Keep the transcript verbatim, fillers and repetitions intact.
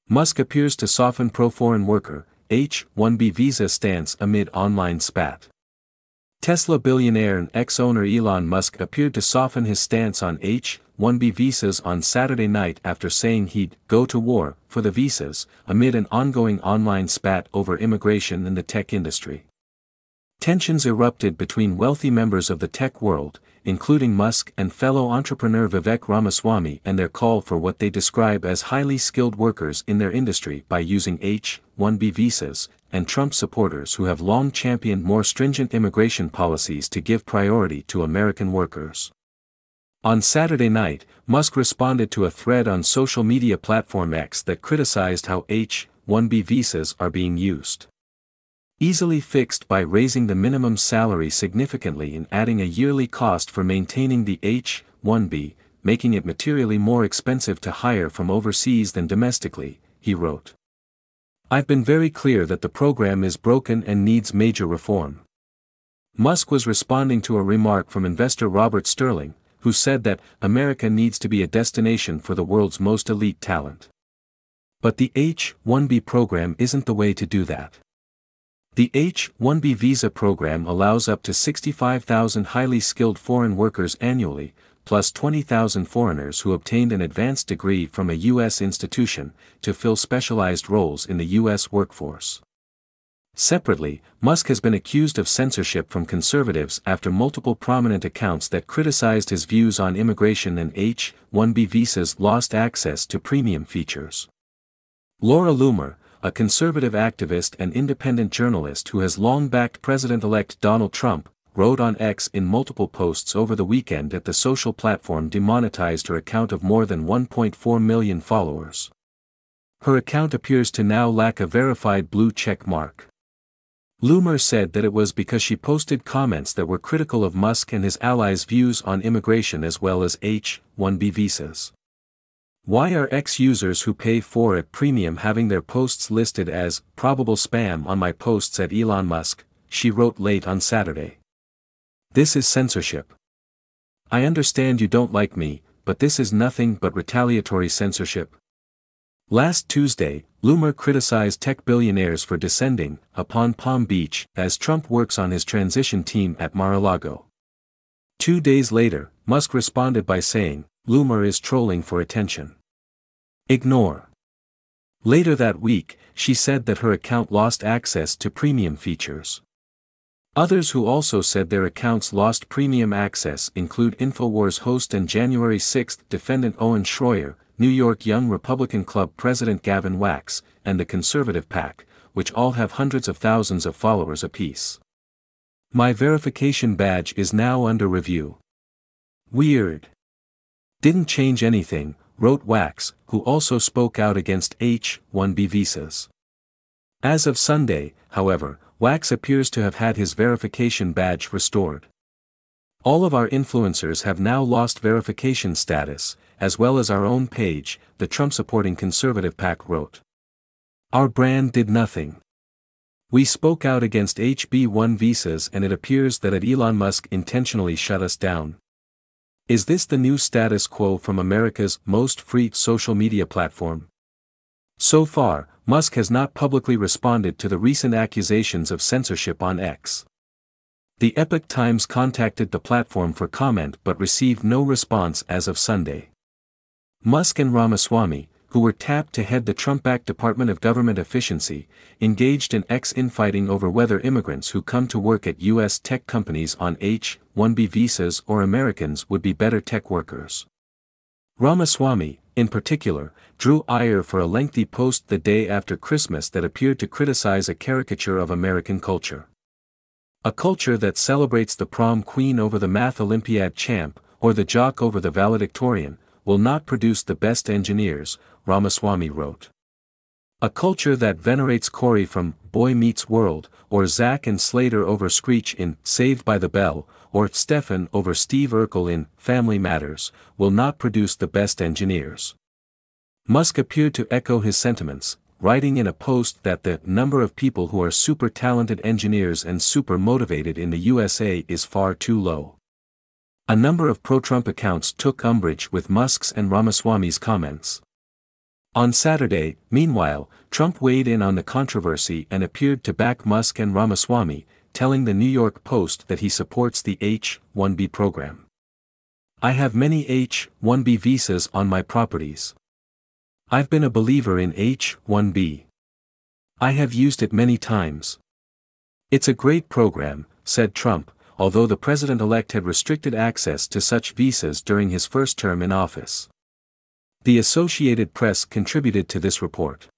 Musk appears to soften pro-foreign worker, H one B visa stance amid online spat. Tesla billionaire and ex-owner Elon Musk appeared to soften his stance on H one B visas on Saturday night after saying he'd go to war for the visas, amid an ongoing online spat over immigration in the tech industry. Tensions erupted between wealthy members of the tech world, including Musk and fellow entrepreneur Vivek Ramaswamy, and their call for what they describe as highly skilled workers in their industry by using H one B visas, and Trump supporters who have long championed more stringent immigration policies to give priority to American workers. On Saturday night, Musk responded to a thread on social media platform X that criticized how H one B visas are being used. Easily fixed by raising the minimum salary significantly and adding a yearly cost for maintaining the H one B, making it materially more expensive to hire from overseas than domestically, he wrote. I've been very clear that the program is broken and needs major reform. Musk was responding to a remark from investor Robert Sterling, who said that America needs to be a destination for the world's most elite talent. But the H one B program isn't the way to do that. The H one B visa program allows up to sixty-five thousand highly skilled foreign workers annually, plus twenty thousand foreigners who obtained an advanced degree from a U S institution, to fill specialized roles in the U S workforce. Separately, Musk has been accused of censorship from conservatives after multiple prominent accounts that criticized his views on immigration and H one B visas lost access to premium features. Laura Loomer, a conservative activist and independent journalist who has long backed President-elect Donald Trump, wrote on X in multiple posts over the weekend that the social platform demonetized her account of more than one point four million followers. Her account appears to now lack a verified blue check mark. Loomer said that it was because she posted comments that were critical of Musk and his allies' views on immigration as well as H one B visas. Why are X users who pay for a premium having their posts listed as probable spam on my posts at Elon Musk, she wrote late on Saturday. This is censorship. I understand you don't like me, but this is nothing but retaliatory censorship. Last Tuesday, Loomer criticized tech billionaires for descending upon Palm Beach as Trump works on his transition team at Mar-a-Lago. Two days later, Musk responded by saying, Loomer is trolling for attention. Ignore. Later that week, she said that her account lost access to premium features. Others who also said their accounts lost premium access include InfoWars host and January sixth defendant Owen Schroyer, New York Young Republican Club President Gavin Wax, and the Conservative PAC, which all have hundreds of thousands of followers apiece. My verification badge is now under review. Weird. Didn't change anything, wrote Wax, who also spoke out against H one B visas. As of Sunday, however, Wax appears to have had his verification badge restored. All of our influencers have now lost verification status, as well as our own page, the Trump-supporting Conservative PAC wrote. Our brand did nothing. We spoke out against H one B visas and it appears that Elon Musk intentionally shut us down. Is this the new status quo from America's most free social media platform? So far, Musk has not publicly responded to the recent accusations of censorship on X. The Epoch Times contacted the platform for comment but received no response as of Sunday. Musk and Ramaswamy, who were tapped to head the Trump-backed Department of Government Efficiency, engaged in X infighting over whether immigrants who come to work at U S tech companies on H one B visas or Americans would be better tech workers. Ramaswamy, in particular, drew ire for a lengthy post the day after Christmas that appeared to criticize a caricature of American culture. A culture that celebrates the prom queen over the math Olympiad champ, or the jock over the valedictorian, will not produce the best engineers, Ramaswamy wrote. A culture that venerates Corey from Boy Meets World, or Zack and Slater over Screech in Saved by the Bell, or Stefan over Steve Urkel in Family Matters, will not produce the best engineers. Musk appeared to echo his sentiments, writing in a post that the number of people who are super talented engineers and super motivated in the U S A is far too low. A number of pro-Trump accounts took umbrage with Musk's and Ramaswamy's comments. On Saturday, meanwhile, Trump weighed in on the controversy and appeared to back Musk and Ramaswamy, telling the New York Post that he supports the H one B program. "I have many H one B visas on my properties. I've been a believer in H one B. I have used it many times. It's a great program," said Trump, although the president-elect had restricted access to such visas during his first term in office. The Associated Press contributed to this report.